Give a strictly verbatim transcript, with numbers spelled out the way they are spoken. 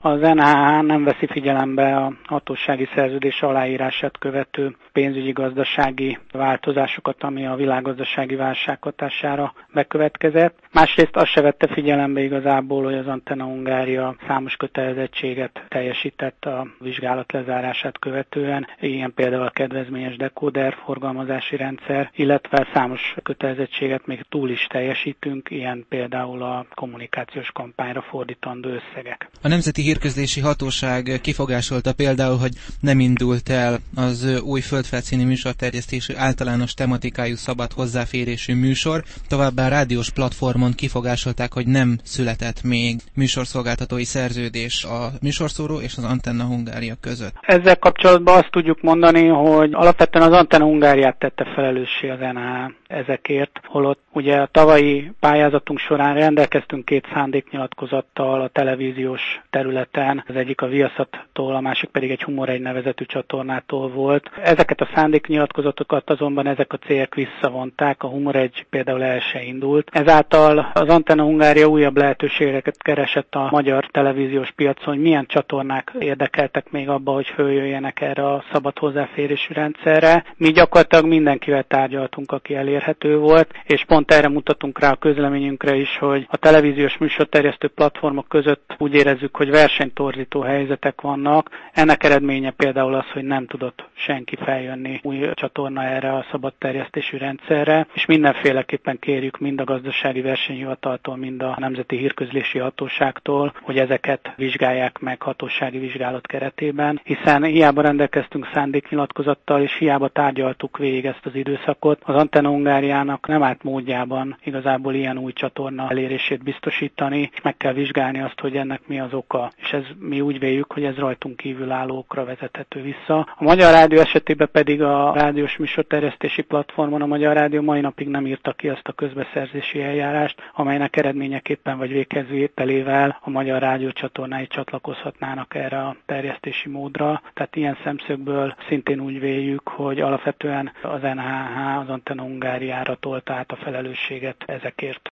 Az en há há nem veszi figyelembe a hatósági szerződés aláírását követő pénzügyi-gazdasági változásokat, ami a világgazdasági válság hatására bekövetkezett. Másrészt azt se vette figyelembe igazából, hogy az Antenna Hungária számos kötelezettséget teljesített a vizsgálat lezárását követően, ilyen például a kedvezményes dekóder forgalmazási rendszer, illetve számos kötelezettséget még túl is teljesítünk, ilyen például a kommunikációs kampányra fordítandó összegek. A Nemzeti Hírközlési Hatóság kifogásolta például, hogy nem indult el az új földfelszíni műsorterjesztésű általános tematikájú szabad hozzáférésű műsor, továbbá rádiós platformon kifogásolták, hogy nem született még műsorszolgáltatói szerződés a műsorszóró és az Antenna Hungária között. Ezzel kapcsolatban azt tudjuk mondani, hogy alapvetően az Antenna Hungáriát tette felelőssé az en há há ezekért, holott ugye a tavalyi pályázatunk során rendelkeztünk két szándéknyilatkozattal a televíziós területen, az egyik a Viaszattól, a másik pedig egy Humor egy nevezetű csatornától volt. Ezeket a szándéknyilatkozatokat azonban ezek a cégek visszavonták, a Humor egy például el se indult. Ezáltal az Antenna Hungária újabb lehetőségeket keresett a magyar televíziós piacon, hogy milyen csatornák érdekeltek még abba, hogy följöjjenek erre a szabad hozzáférésű rendszerre. Mi gyakorlatilag mindenkivel tárgyaltunk, aki elérhető volt, és pont erre mutatunk rá a közleményünkre is, hogy a televíziós műsorterjesztő platformok között úgy érezzük, hogy versenytorzító helyzetek vannak. Ennek eredménye például az, hogy nem tudott senki feljönni új csatorna erre a szabad terjesztésű rendszerre, és mindenféleképpen kérjük mind a gazdasági versenyhivataltól, mind a Nemzeti Hírközlési Hatóságtól, hogy ezeket vizsgálják meg hatósági vizsgálat keretében, hiszen hiába rendelkeztünk szándéknyilatkozattal, és hiába tárgyaltuk végig ezt az időszakot, az Antenna Hungáriának nem állt módjában igazából ilyen új csatorna elérését biztosítani, és meg kell vizsgálni azt, hogy ennek mi az oka. És ez mi úgy véljük, hogy ez rajtunk kívülállókra vezethető vissza. A Magyar Rádió esetében pedig a rádiós műsorterjesztési platformon a Magyar Rádió mai napig nem írta ki azt a közbeszerzési eljárást, amelynek eredményeképpen vagy végkezvételével a Magyar Rádió csatornái csatlakozhatnának erre a terjesztési módra. Tehát ilyen szemszögből szintén úgy véljük, hogy alapvetően az en há há az Antenna Hungáriára tolta át a felelősséget ezekért.